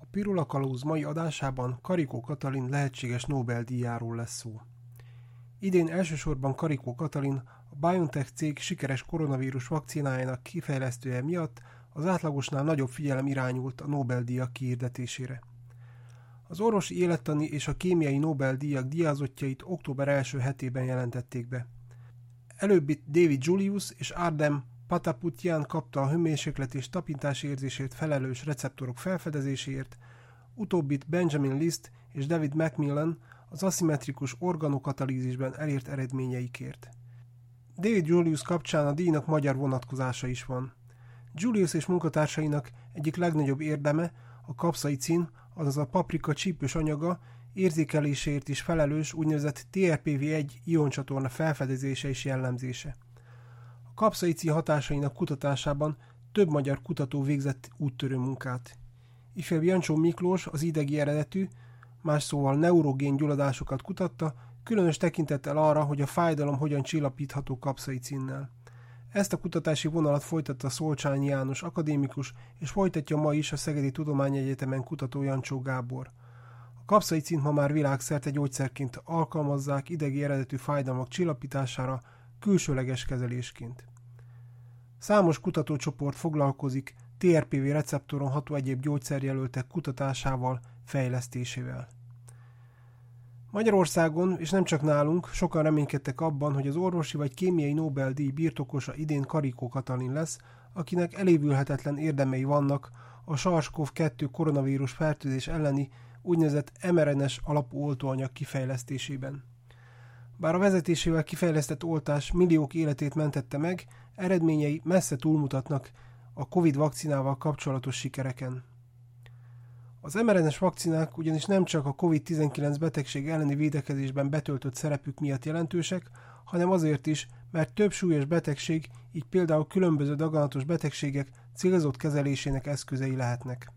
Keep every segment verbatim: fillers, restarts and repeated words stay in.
Pirula Kalóz mai adásában Karikó Katalin lehetséges Nobel-díjáról lesz szó. Idén elsősorban Karikó Katalin, a BioNTech cég sikeres koronavírus vakcinájának kifejlesztője miatt az átlagosnál nagyobb figyelem irányult a Nobel-díjak kihirdetésére. Az orvosi élettani és a kémiai Nobel-díjak díjazottjait október első hetében jelentették be. Előbbit David Julius és Ardem Pataputyan kapta a hőmérséklet és tapintás érzésért felelős receptorok felfedezéséért, utóbbit Benjamin List és David Macmillan az aszimmetrikus organokatalízisben elért eredményeikért. David Julius kapcsán a díjnak magyar vonatkozása is van. Julius és munkatársainak egyik legnagyobb érdeme a kapszaicin, azaz a paprika csípős anyaga érzékeléséért is felelős úgynevezett té er pé vé egy ioncsatorna felfedezése és jellemzése. A kapszaicin hatásainak kutatásában több magyar kutató végzett úttörő munkát. Ifjabb Jancsó Miklós az idegi eredetű, más szóval neurogén gyulladásokat kutatta, különös tekintettel arra, hogy a fájdalom hogyan csillapítható kapszaicinnel. Ezt a kutatási vonalat folytatta Szolcsányi János akadémikus, és folytatja ma is a Szegedi Tudományegyetemen kutató Jancsó Gábor. A kapszaicint ma már világszerte gyógyszerként alkalmazzák idegi eredetű fájdalmak csillapítására, külsőleges kezelésként. Számos kutatócsoport foglalkozik té er pé vé receptoron ható egyéb gyógyszerjelöltek kutatásával, fejlesztésével. Magyarországon, és nem csak nálunk, sokan reménykedtek abban, hogy az orvosi vagy kémiai Nobel-díj birtokosa idén Karikó Katalin lesz, akinek elévülhetetlen érdemei vannak a SARS-kov kettő koronavírus fertőzés elleni úgynevezett em er en es alapú oltóanyag kifejlesztésében. Bár a vezetésével kifejlesztett oltás milliók életét mentette meg, eredményei messze túlmutatnak a Covid vakcinával kapcsolatos sikereken. Az em er en es vakcinák ugyanis nem csak a kovid tizenkilenc betegség elleni védekezésben betöltött szerepük miatt jelentősek, hanem azért is, mert több súlyos betegség, így például különböző daganatos betegségek célzott kezelésének eszközei lehetnek.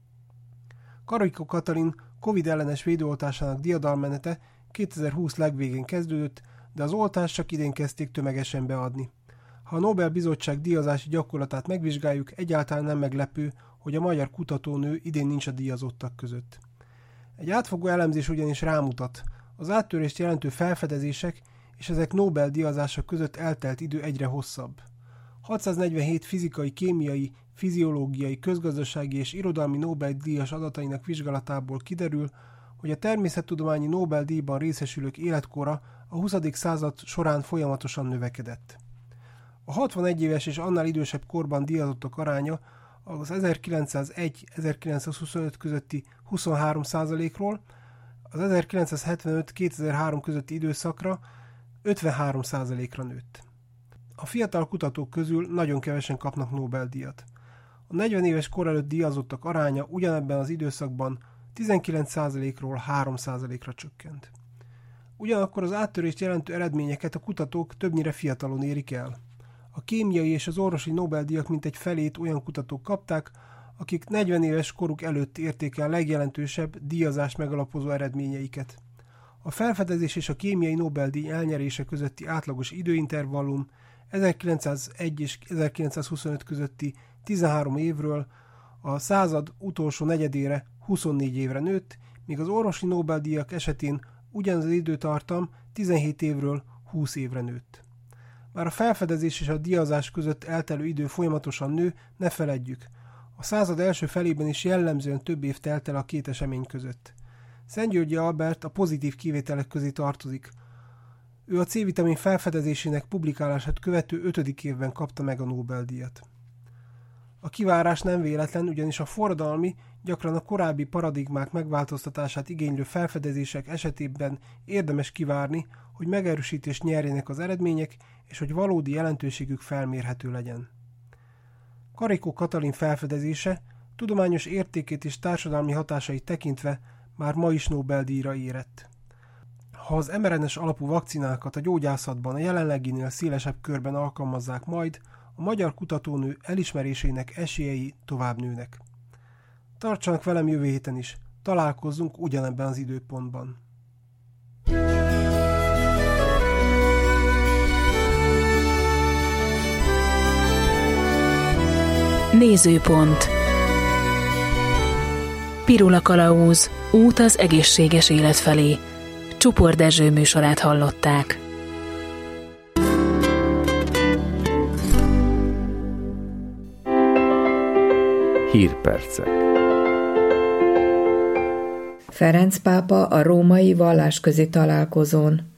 Karikó Katalin Covid ellenes védőoltásának diadalmenete kétezer-húsz legvégén kezdődött, de az oltást csak idén kezdték tömegesen beadni. Ha a Nobel-bizottság díjazási gyakorlatát megvizsgáljuk, egyáltalán nem meglepő, hogy a magyar kutatónő idén nincs a díjazottak között. Egy átfogó elemzés ugyanis rámutat, az áttörést jelentő felfedezések és ezek Nobel-díjazása között eltelt idő egyre hosszabb. hatszáznegyvenhét fizikai, kémiai, fiziológiai, közgazdasági és irodalmi Nobel-díjas adatainak vizsgálatából kiderül, hogy a természettudományi Nobel-díjban részesülők életkora a huszadik század során folyamatosan növekedett. A hatvanegy éves és annál idősebb korban díjazottak aránya az ezerkilencszázegy-ezerkilencszázhuszonöt közötti huszonhárom százalékról, az ezerkilencszázhetvenöt-kétezer-három közötti időszakra ötvenhárom százalékra nőtt. A fiatal kutatók közül nagyon kevesen kapnak Nobel-díjat. A negyven éves kor előtt díjazottak aránya ugyanebben az időszakban tizenkilenc százalékról három százalékra csökkent. Ugyanakkor az áttörést jelentő eredményeket a kutatók többnyire fiatalon érik el. A kémiai és az orvosi Nobel-díjak mintegy felét olyan kutatók kapták, akik negyven éves koruk előtt érték el legjelentősebb díjazást megalapozó eredményeiket. A felfedezés és a kémiai Nobel-díj elnyerése közötti átlagos időintervallum ezerkilencszázegy és ezerkilencszázhuszonöt közötti tizenhárom évről a század utolsó negyedére huszonnégy évre nőtt, míg az orvosi Nobel-díjak esetén ugyanaz az időtartam tizenhét évről húsz évre nőtt. Bár a felfedezés és a díjazás között eltelő idő folyamatosan nő, ne feledjük, a század első felében is jellemzően több év telt el a két esemény között. Szentgyörgyi Albert a pozitív kivételek közé tartozik. Ő a C-vitamin felfedezésének publikálását követő ötödik évben kapta meg a Nobel-díjat. A kivárás nem véletlen, ugyanis a forradalmi, gyakran a korábbi paradigmák megváltoztatását igénylő felfedezések esetében érdemes kivárni, hogy megerősítést nyerjenek az eredmények, és hogy valódi jelentőségük felmérhető legyen. Karikó Katalin felfedezése, tudományos értékét és társadalmi hatásait tekintve már ma is Nobel-díjra érett. Ha az em er en es alapú vakcinákat a gyógyászatban a jelenleginél szélesebb körben alkalmazzák majd, a magyar kutatónő elismerésének esélyei tovább nőnek. Tartsanak velem jövő héten is, találkozzunk ugyanebben az időpontban. Nézőpont. Pirula Kalauz, út az egészséges élet felé. Csupor Dezső műsorát hallották. Hírpercek. Ferenc pápa a római vallásközi találkozón.